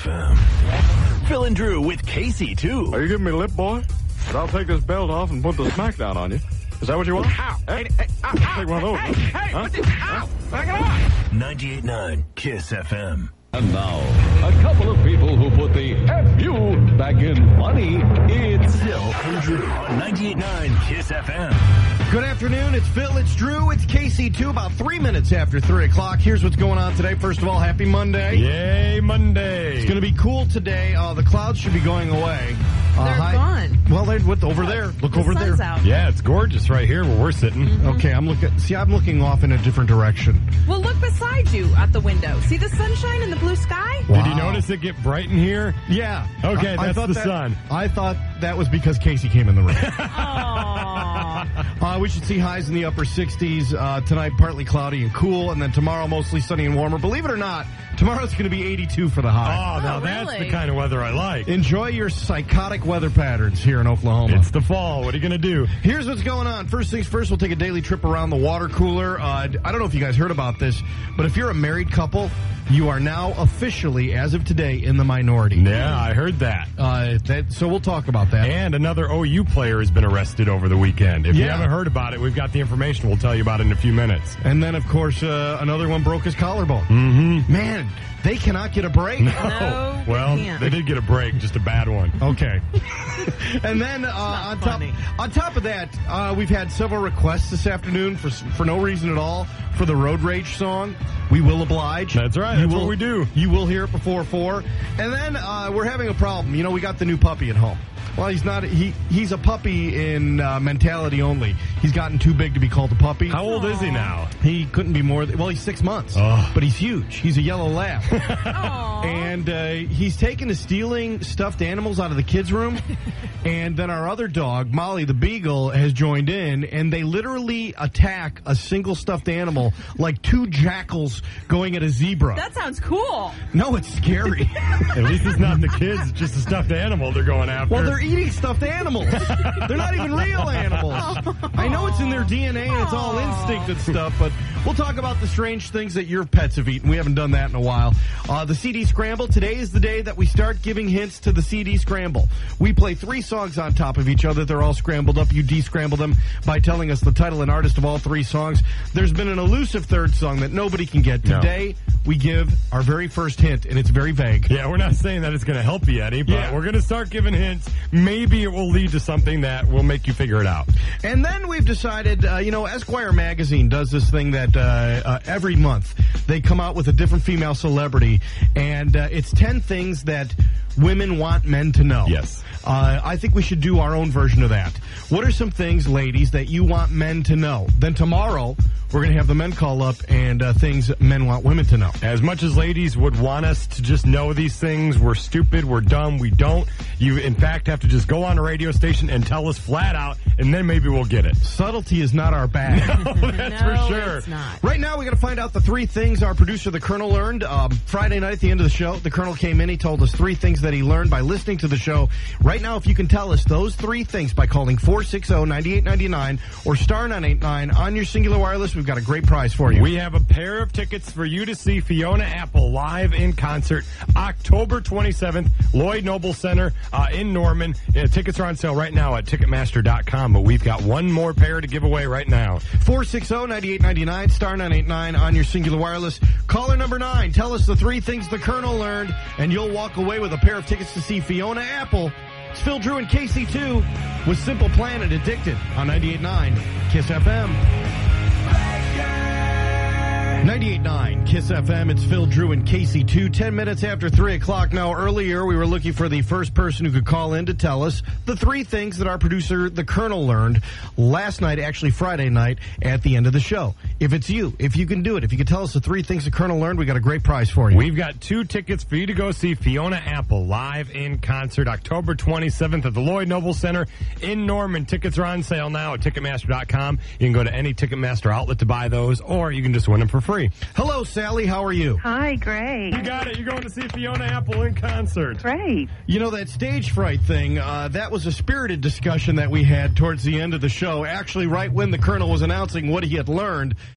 FM. Phil and Drew with Casey, too. Are you giving me lip, boy? I'll take this belt off and put the smackdown on you. Is that what you want? Ow. Hey, Ow. take one of those. Hey, Huh? ow. Back it off. 98.9 KISS FM. And now, a couple of people who put the F-U back in funny. It's Phil and Drew on 98.9 KISS FM. Good afternoon. It's Phil. It's Drew. It's Casey, too. About 3 minutes after 3 o'clock. Here's what's going on today. First of all, happy Monday. Yay, Monday. It's going to be cool today. The clouds should be going away. They're gone. Well, they're over there. Look The over there. sun's out. Yeah, it's gorgeous right here where we're sitting. Okay, I'm looking off in a different direction. Well, look beside you at the window. See the sunshine and the blue sky? Did you notice it get bright in here? Yeah. Okay, I that's thought the sun. I thought that was because Casey came in the room. Aww. We should see highs in the upper 60s. Tonight, partly cloudy and cool, and then tomorrow, mostly sunny and warmer. Believe it or not, tomorrow's going to be 82 for the high. Oh, now that's really? the kind of weather I like. Enjoy your psychotic weather patterns here in Oklahoma. It's the fall. What are you going to do? Here's what's going on. First things first, we'll take a daily trip around the water cooler. I don't know if you guys heard about this, but if you're a married couple, you are now officially, as of today, in the minority. Yeah, I heard that. So we'll talk about that. And another OU player has been arrested over the weekend. If you Yeah. haven't heard about it, we've got the information. We'll tell you about it in a few minutes. And then, of course, another one broke his collarbone. Mm-hmm. Man, they cannot get a break. No, Well, they can't. they did get a break, just a bad one. Okay. And then on top of that, we've had several requests this afternoon for no reason at all for the Road Rage song. We will oblige. That's right. That's what we do. You will hear it before 4. And then we're having a problem. You know, we got the new puppy at home. Well, he's not. He's a puppy in mentality only. He's gotten too big to be called a puppy. How old is he now? He couldn't be more. Well, he's 6 months, Oh. but he's huge. He's a yellow lab. Aw. And he's taken to stealing stuffed animals out of the kids' room. And then our other dog, Molly the Beagle, has joined in, and they literally attack a single stuffed animal like two jackals going at a zebra. That sounds cool. No, it's scary. At least it's not the kids. It's just a stuffed animal they're going after. Well, they're eating stuffed animals. They're not even real animals. I know it's in their DNA and it's all instinct and stuff, but we'll talk about the strange things that your pets have eaten. We haven't done that in a while. The CD Scramble. Today is the day that we start giving hints to the CD Scramble. We play 3 songs on top of each other. They're all scrambled up. You de-scramble them by telling us the title and artist of all 3 songs. There's been an elusive third song that nobody can get. No. Today, we give our very first hint, and it's very vague. Yeah, we're not saying that it's going to help you, Eddie, but Yeah. we're going to start giving hints. Maybe it will lead to something that will make you figure it out. And then we've decided, Esquire magazine does this thing that every month they come out with a different female celebrity, and it's 10 things that women want men to know. Yes. I think we should do our own version of that. What are some things, ladies, that you want men to know? Then tomorrow, we're going to have the men call up and things men want women to know. As much as ladies would want us to just know these things, we're stupid, we're dumb, we don't. You, in fact, have to just go on a radio station and tell us flat out, and then maybe we'll get it. Subtlety is not our bag. Oh, that's No, for sure. it's not. Right now, we got to find out the 3 things our producer, the Colonel, learned. Friday night at the end of the show, the Colonel came in. He told us 3 things that he learned by listening to the show. Right now, if you can tell us those 3 things by calling 460-9899 or star 989 on your Singular Wireless, we've got a great prize for you. We have a pair of tickets for you to see Fiona Apple live in concert October 27th, Lloyd Noble Center in Norman. Tickets are on sale right now at Ticketmaster.com, but we've got one more pair to give away right now. 460-9899, star 989 on your Singular Wireless. Caller number 9, tell us the 3 things the Colonel learned, and you'll walk away with a pair of tickets to see Fiona Apple. It's Phil, Drew, and KC2 with Simple Plan and Addicted on 98.9 KISS FM. 98.9 KISS FM. It's Phil, Drew, and KC2. 10 minutes after 3 o'clock. Now, earlier we were looking for the first person who could call in to tell us the 3 things that our producer, the Colonel, learned last night, actually Friday night, at the end of the show. If it's you, if you can do it, if you can tell us the 3 things the Colonel learned, we got a great prize for you. We've got 2 tickets for you to go see Fiona Apple live in concert October 27th at the Lloyd Noble Center in Norman. Tickets are on sale now at Ticketmaster.com. You can go to any Ticketmaster outlet to buy those, or you can just win them for free. Hello, Sally. How are you? Hi, great. You got it. You're going to see Fiona Apple in concert. Great. You know, that stage fright thing, that was a spirited discussion that we had towards the end of the show, actually right when the Colonel was announcing what he had learned.